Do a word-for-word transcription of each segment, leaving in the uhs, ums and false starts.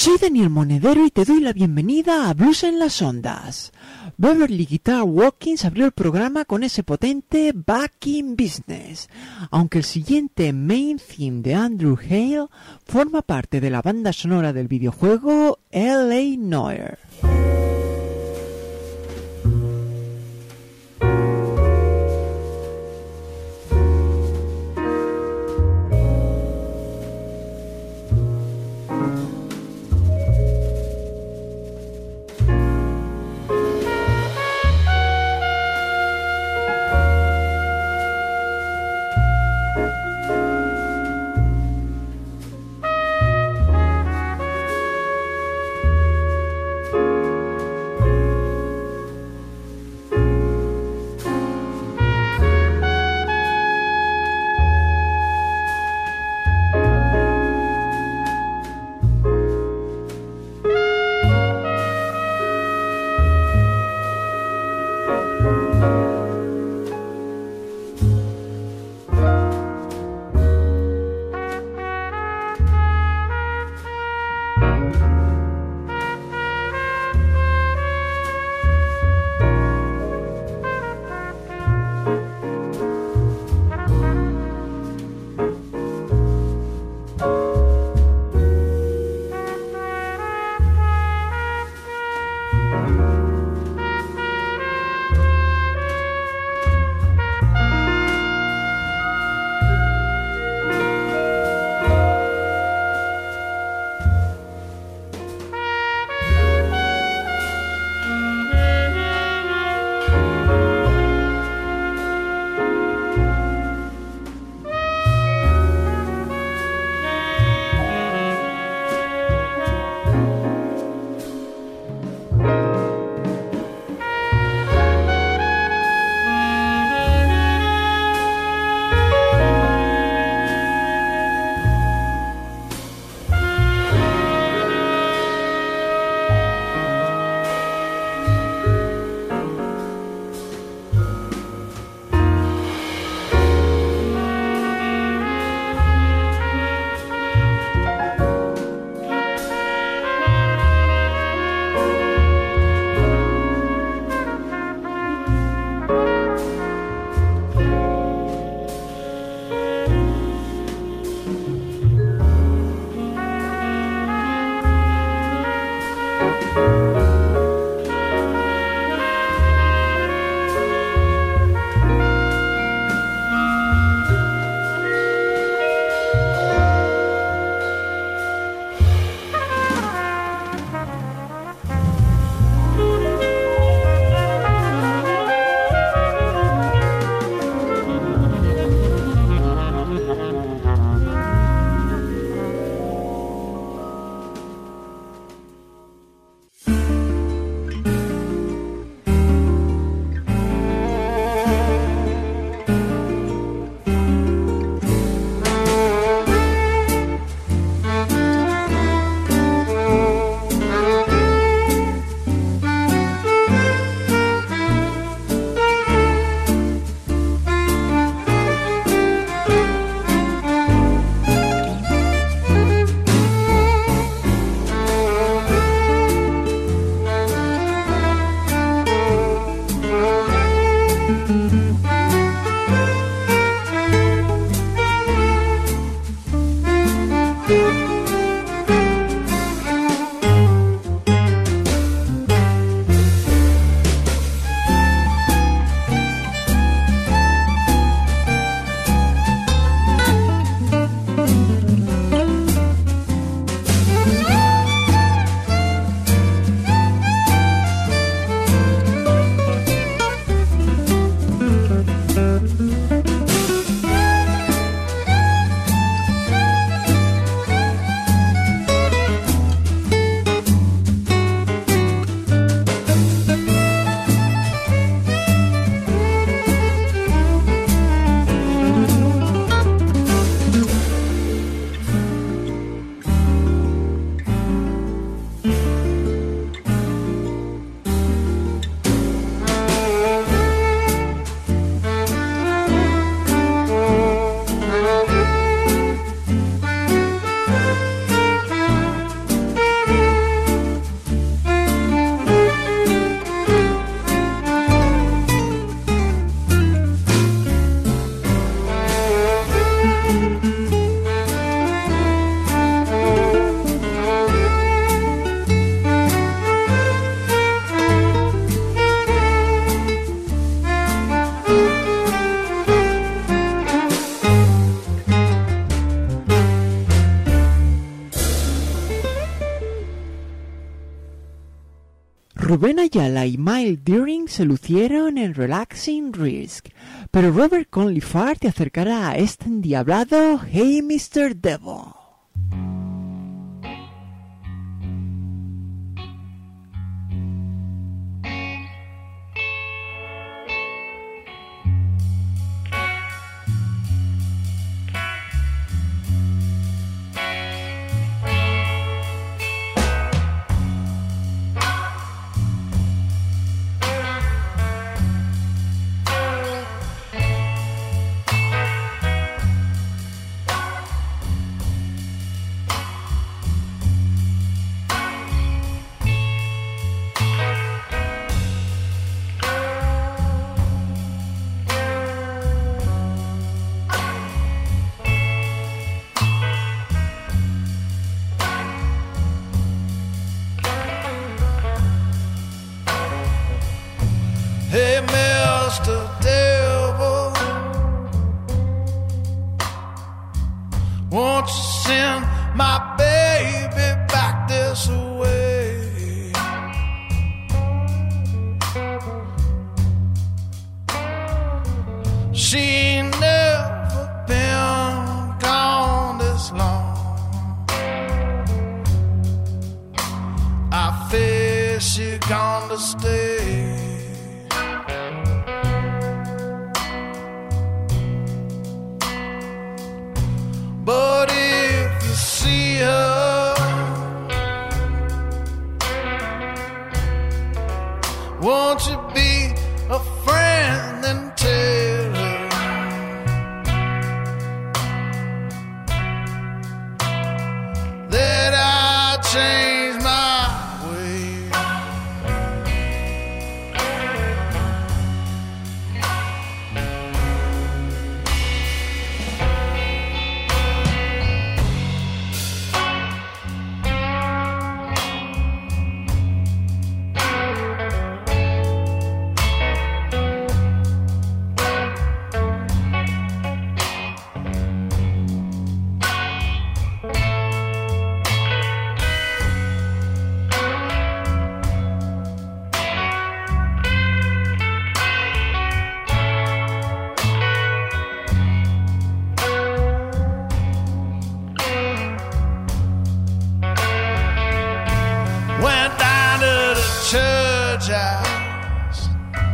Soy Daniel Monedero y te doy la bienvenida a Blues en las Ondas. Beverly Guitar Watkins abrió el programa con ese potente Back in Business, aunque el siguiente main theme de Andrew Hale forma parte de la banda sonora del videojuego L A Noire. Rubén Ayala y Miles Deering se lucieron en Relaxing Risk, pero Robert Conley Farr te acercará a este endiablado Hey mister Devil. Hey, mister Devil, won't you send my baby back this way? She ain't never been gone this long. I fear she gonna stay. But if you see her, won't you be a friend and tell her that I changed my way? Went down to the church house.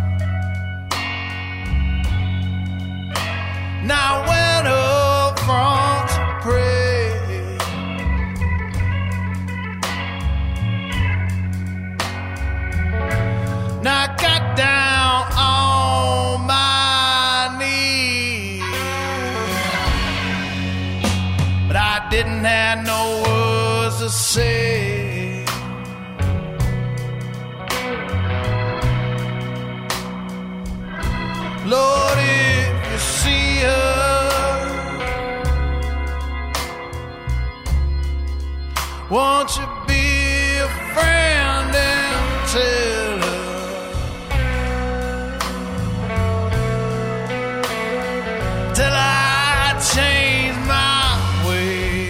Now I went up front to pray. Now I got down on my knees, but I didn't have no words to say. Lord, if you see her, won't you be a friend and tell her, till I change my way?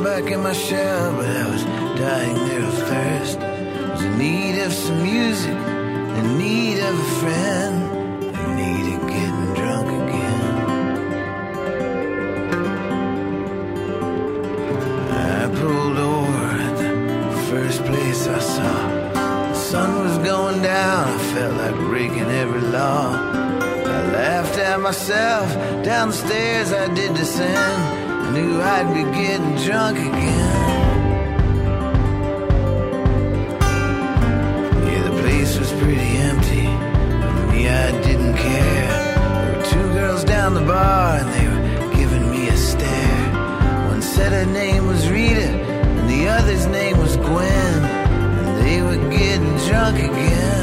back in my shell, but I was dying there of thirst. Was in need of some music, in need of a friend, in need of getting drunk again. I pulled over at the first place I saw. The sun was going down, I felt like breaking every law. I laughed at myself, down the stairs I did descend. I knew I'd be getting drunk again. Yeah, the place was pretty empty, but me, I didn't care. There were two girls down the bar and they were giving me a stare. One said her name was Rita and the other's name was Gwen, and they were getting drunk again.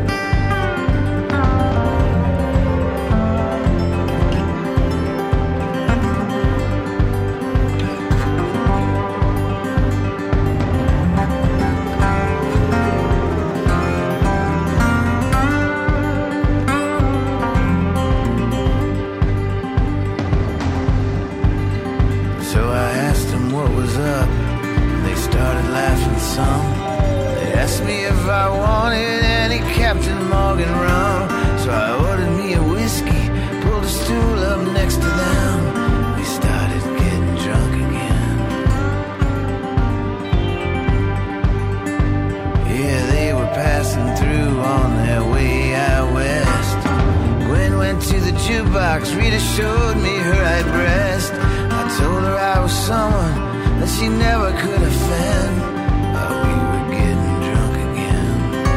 Rita showed me her right breast. I told her I was someone that she never could offend. Oh, we were getting drunk again.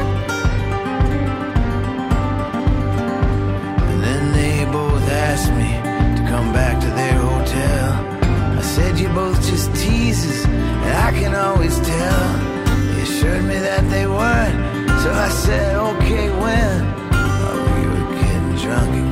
And then they both asked me to come back to their hotel. I said, you both just teases, and I can always tell. They assured me that they weren't, so I said, okay, when? Oh, we were getting drunk again.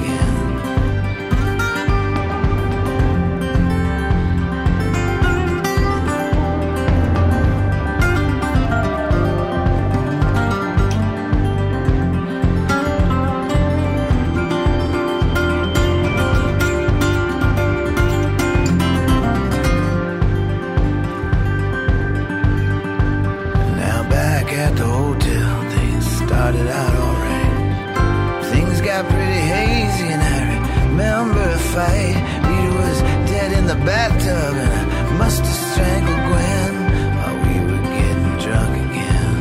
Fight. Rita was dead in the bathtub and I must have strangled Gwen while we were getting drunk again.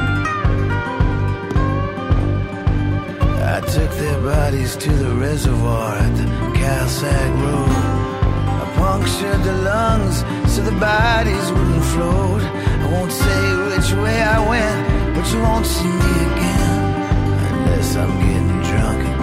I took their bodies to the reservoir at the Calsag Road. I punctured the lungs so the bodies wouldn't float. I won't say which way I went, but you won't see me again unless I'm getting drunk again.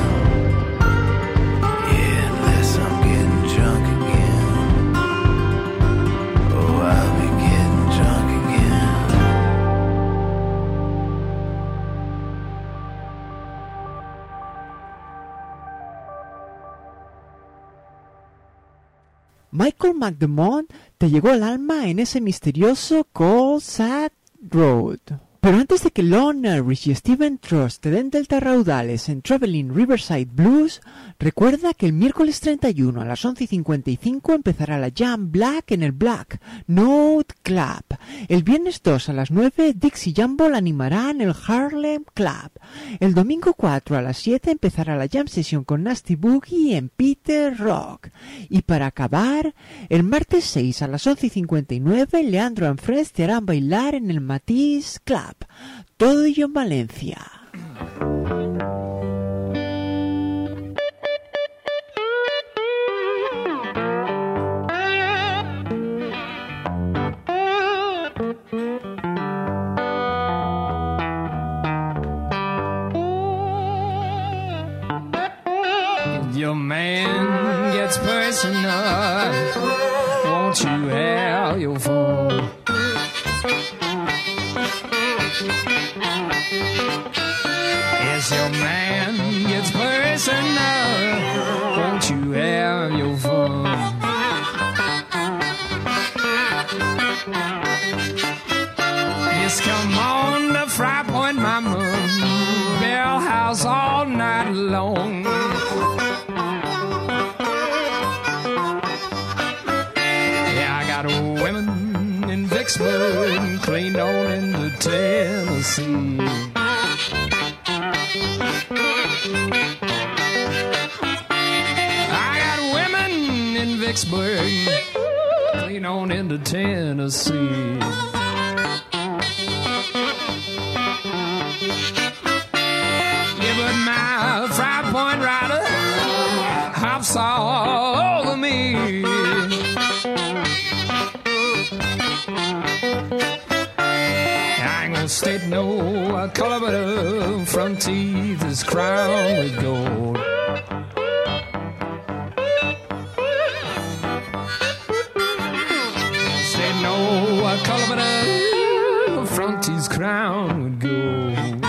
Michael McDermott te llegó al alma en ese misterioso Cold Sad Road. Pero antes de que Lon Rich y Steven Trust te den delta raudales en Traveling Riverside Blues, recuerda que el miércoles treinta y uno a las once y cincuenta y cinco empezará la Jam Black en el Black Note Club. El viernes dos a las nueve Dixie Jumble animará en el Harlem Club. El domingo cuatro a las siete empezará la Jam Session con Nasty Boogie en Peter Rock. Y para acabar, el martes seis a las once y cincuenta y nueve Leandro and Friends te harán bailar en el Matisse Club. Todo ello en Valencia. Your man gets personal, won't you have your phone? Yes, your man gets personal, won't you have your fun? Just come on to Fry Point Mama, Bell House all night long. Yeah, I got women Tennessee. I got women in Vicksburg, clean on into Tennessee. Yeah, but my Five Point Rider hops all over me. I ain't gonna state no color, but her front teeth is crowned with gold. State no color, but her front teeth crowned with gold.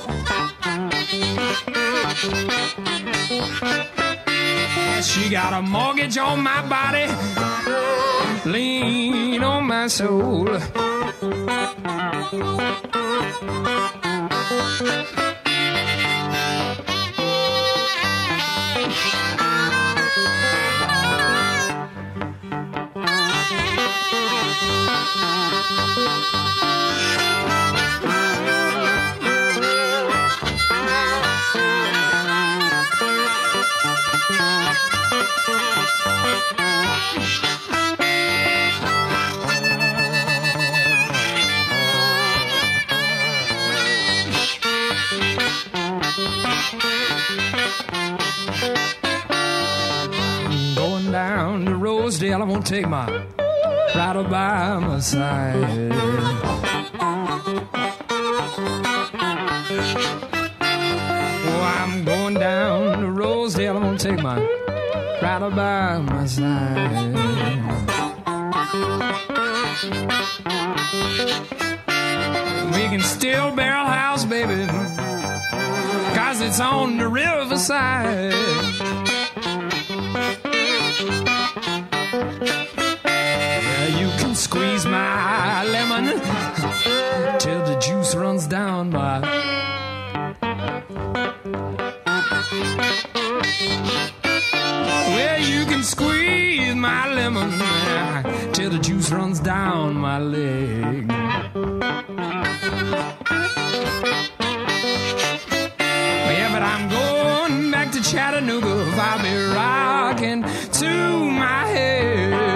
She got a mortgage on my body, lien on my soul. I won't take my rider by my side. Oh, I'm going down to Rosedale. I won't take my rider by my side. We can still barrel house, baby, 'cause it's on the riverside. Squeeze my lemon till the juice runs down my. Well, you can squeeze my lemon till the juice runs down my leg. Yeah, but I'm going back to Chattanooga. I'll be rocking to my head.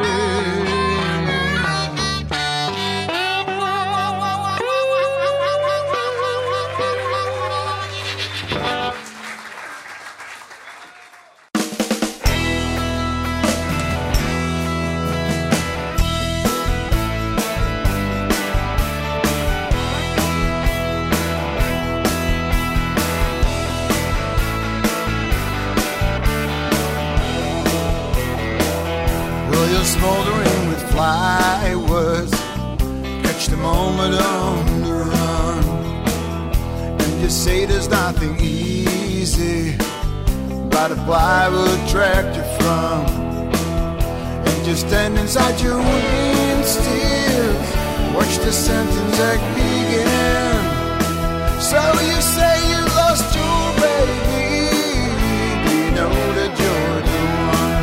Smoldering with flywoods, catch the moment on the run. And you say there's nothing easy about a plywood tractor from. And you stand inside your wind still, watch the sentence act begin. So you say you lost your baby, do you know that you're the one?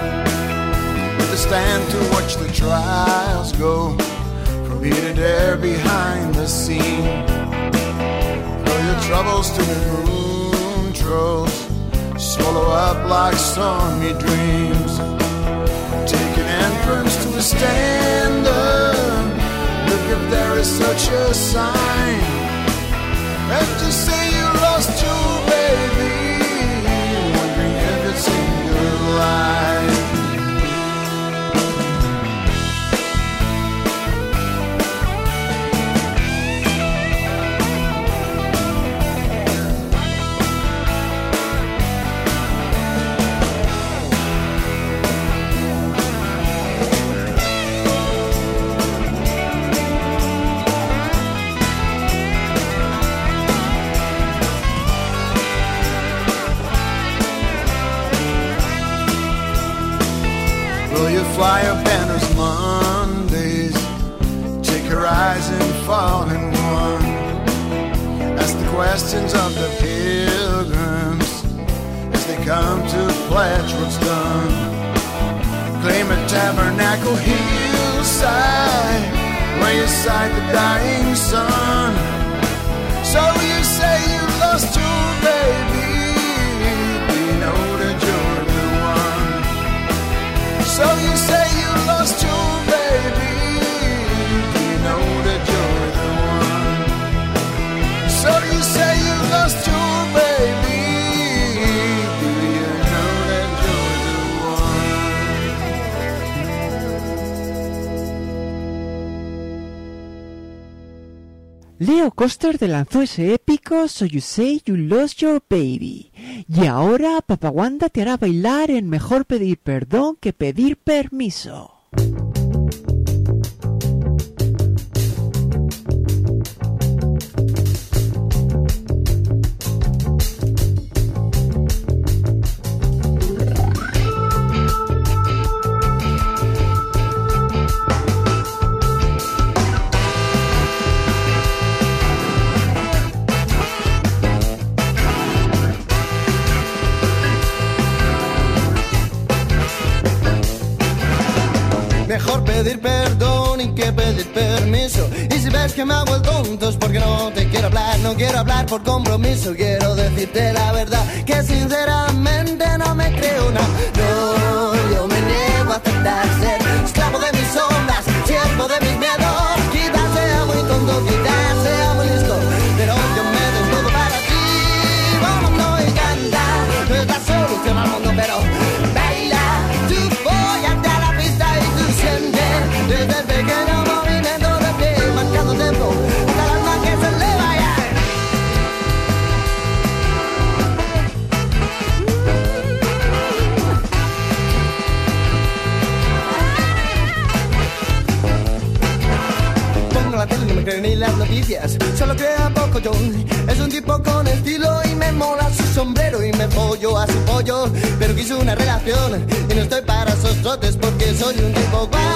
Stand to watch the trials go from here to there behind the scene. Throw your troubles to the moon trolls, swallow up like stormy dreams. Take an entrance to a stand-up, look if there is such a sign. And just say you lost your baby, wondering if it's in your life. Fly your banners Mondays, take a rise and fall in one. Ask the questions of the pilgrims as they come to pledge what's done. Claim a tabernacle hillside, lay aside the dying sun. So you say you lost your baby, do you know that you're the one? So you say you lost your baby, do you know that you're the one? So you say you lost your baby, do you know that you're the one? Leo Koster te lanzó ese épico So You Say You Lost Your Baby. Y ahora Papa Wanda te hará bailar en Mejor Pedir Perdón que Pedir Permiso. Mejor pedir perdón y que pedir permiso. Y si ves que me hago el tonto es porque no te quiero hablar. No quiero hablar por compromiso. Quiero decirte la verdad, que sinceramente no me creo nada. No, yo me niego a aceptar ser esclavo de mis sombras, siervo de mis miedos. Quizás sea muy tonto, quizás sea muy listo, pero yo me desnudo para ti. Vamos, no y canta, no es la solución al mundo, pero baila. Tú fóllate a la pista y tú sientes desde el pequeño movimiento de pie, marcando tempo hasta el alma que se le vaya. Pongo la tele y no me creen ni las noticias. Solo crea poco yo. Es un tipo con estilo y me mola su sombrero y me pollo a su pollo. Pero quiso una relación y no estoy para esos trotes porque soy un tipo guay.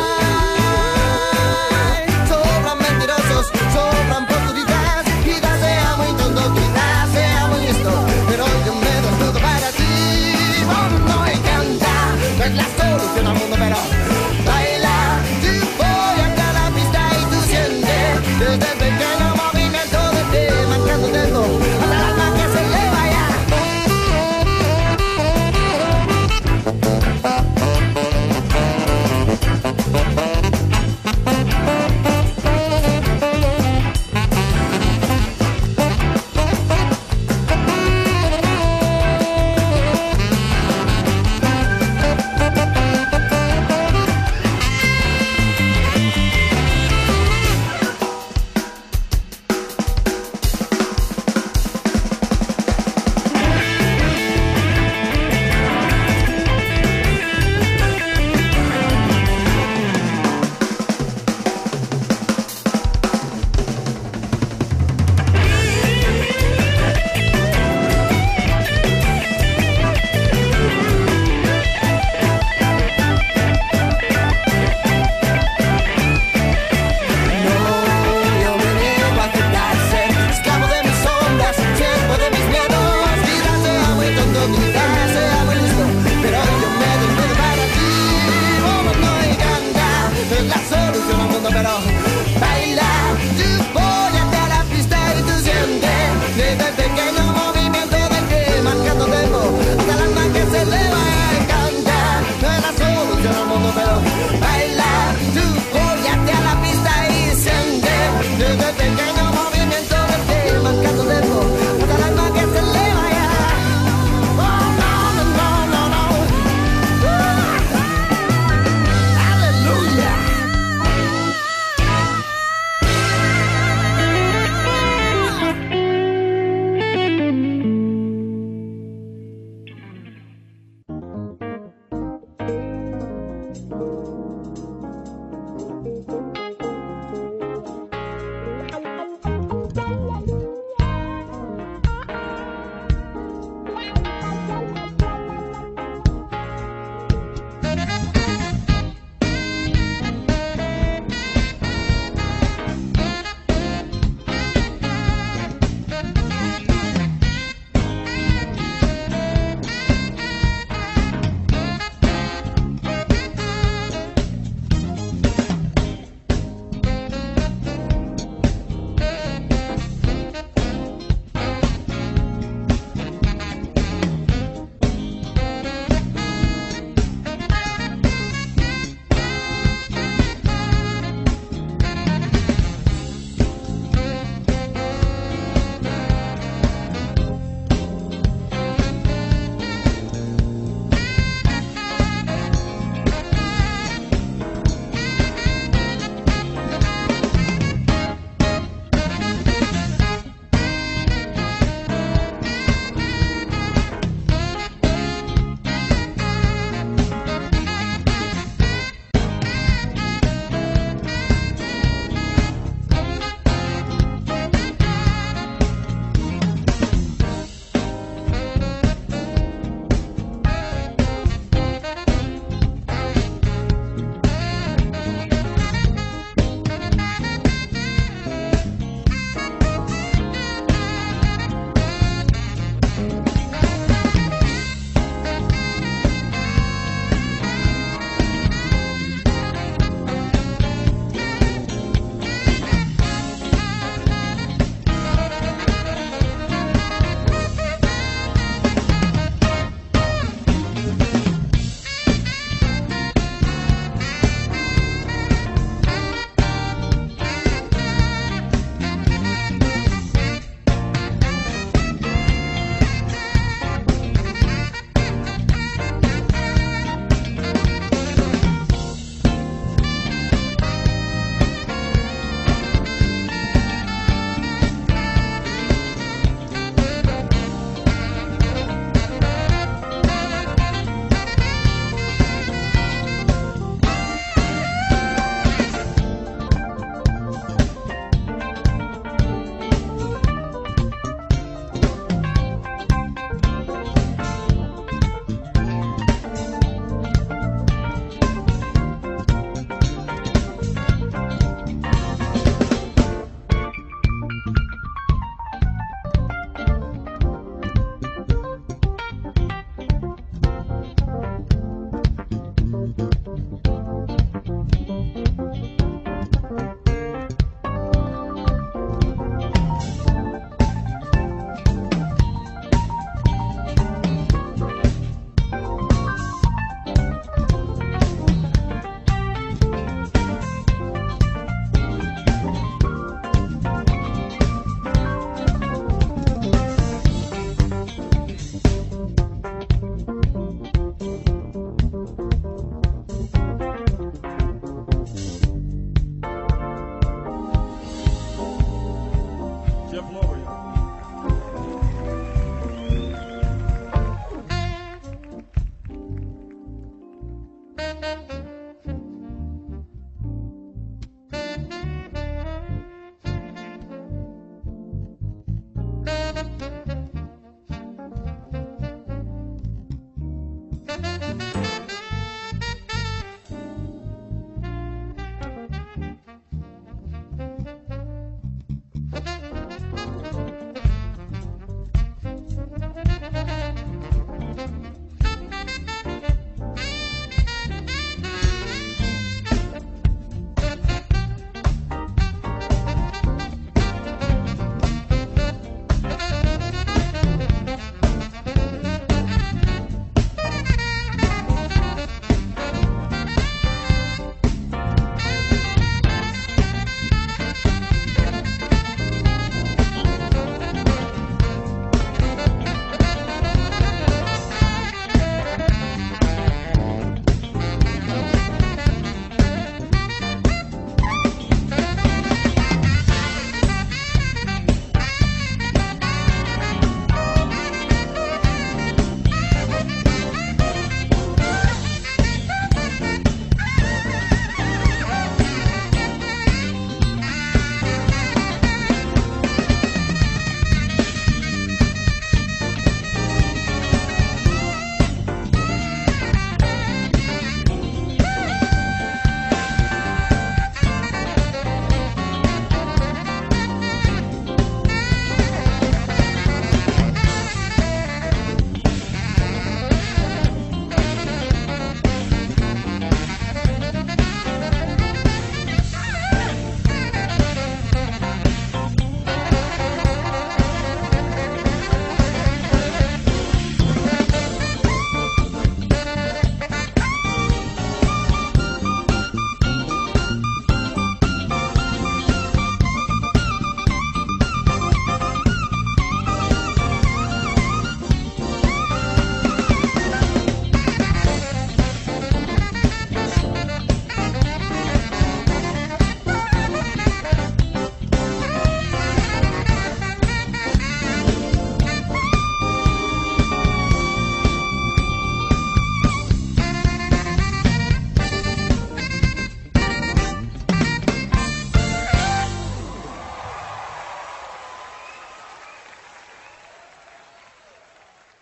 Sobran mentirosos, sobran oportunidades. Quizás sea muy tonto, quizás sea muy listo, pero yo me desnudo para ti. Vamos, no y canta, no es la solución al mundo, pero baila. Tú voy a la pista y tú sientes desde el pequeño movimiento de ti, marcando tempo hasta el alma que se le vaya.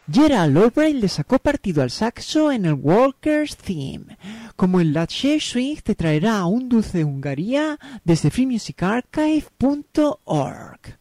Gerald Albright le sacó partido al saxo en el Walker's Theme, como el Lache Swing te traerá un dulce de Hungaria desde free music archive punto org.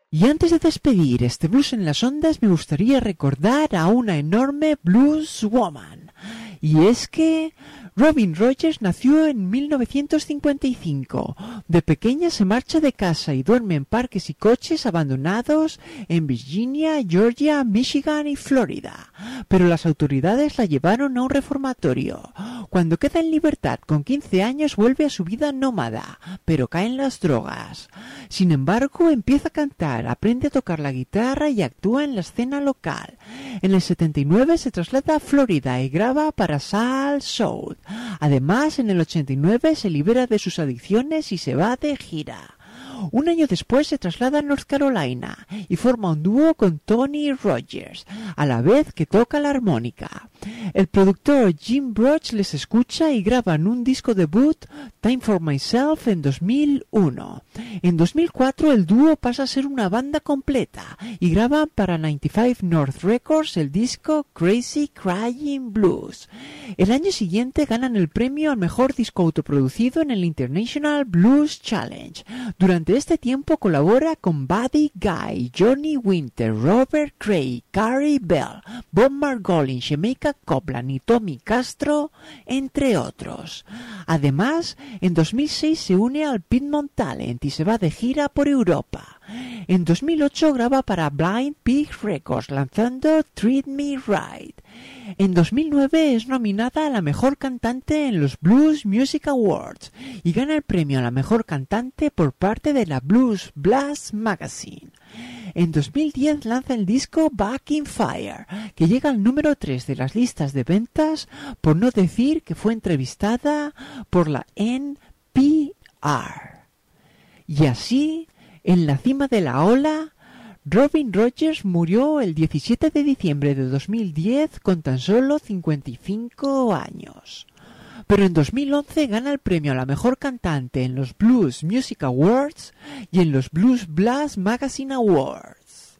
Y antes de despedir este Blues en las Ondas, me gustaría recordar a una enorme blues woman. Y es que Robin Rogers nació en mil novecientos cincuenta y cinco. De pequeña se marcha de casa y duerme en parques y coches abandonados en Virginia, Georgia, Michigan y Florida. Pero las autoridades la llevaron a un reformatorio. Cuando queda en libertad con quince años vuelve a su vida nómada, pero cae en las drogas. Sin embargo, empieza a cantar, aprende a tocar la guitarra y actúa en la escena local. En el setenta y nueve se traslada a Florida y graba para Sal Soul. Además, en el ochenta y nueve se libera de sus adicciones y se va de gira. Un año después se traslada a North Carolina y forma un dúo con Tony Rogers, a la vez que toca la armónica. El productor Jim Broch les escucha y graban un disco debut, Time for Myself, en dos mil uno. En dos mil cuatro el dúo pasa a ser una banda completa y graban para noventa y cinco North Records el disco Crazy Crying Blues. El año siguiente ganan el premio al mejor disco autoproducido en el International Blues Challenge. Durante este tiempo colabora con Buddy Guy, Johnny Winter, Robert Cray, Carrie Bell, Bob Margolin, Jamaica Copland y Tommy Castro, entre otros. Además, en dos mil seis se une al Piedmont Talent y se va de gira por Europa. En dos mil ocho graba para Blind Pig Records lanzando Treat Me Right. En dos mil nueve es nominada a la mejor cantante en los Blues Music Awards y gana el premio a la mejor cantante por parte de la Blues Blast Magazine. En dos mil diez lanza el disco Back in Fire, que llega al número tres de las listas de ventas, por no decir que fue entrevistada por la N P R. Y así, en la cima de la ola, Robin Rogers murió el diecisiete de diciembre de dos mil diez con tan solo cincuenta y cinco años. Pero en dos mil once gana el premio a la mejor cantante en los Blues Music Awards y en los Blues Blast Magazine Awards.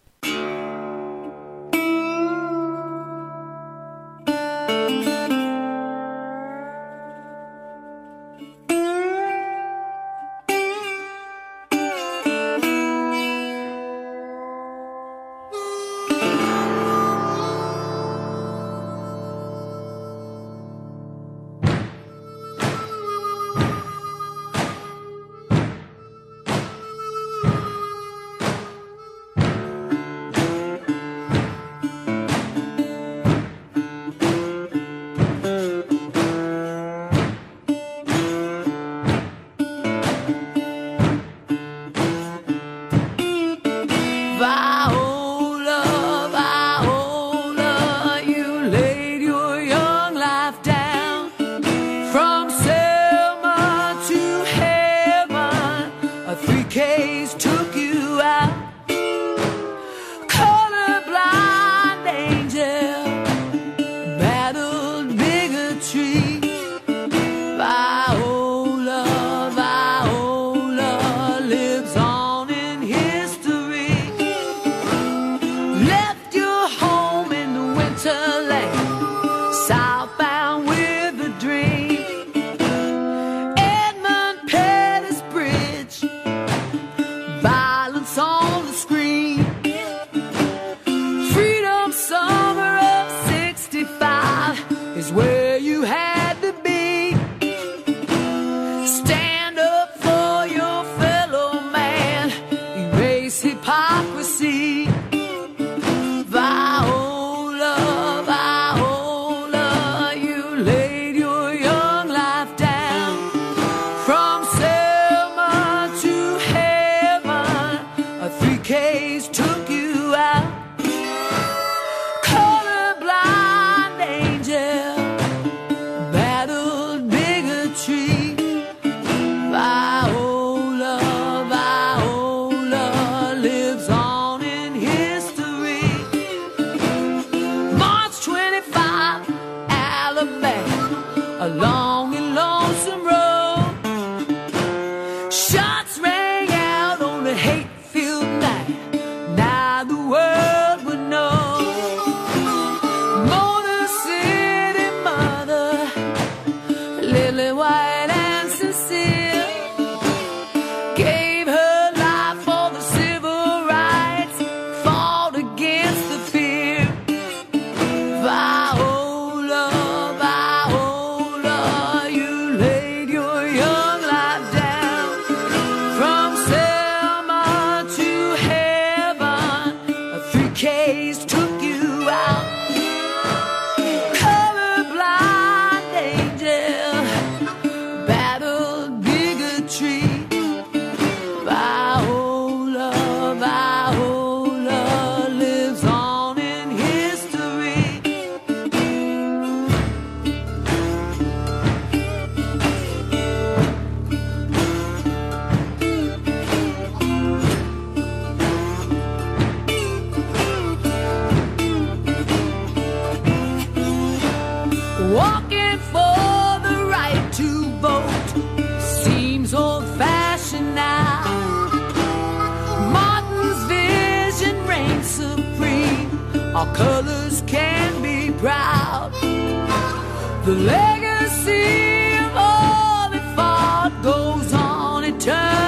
Gave her life for the civil rights. our colors can be proud. The legacy of all that fought goes on eternally.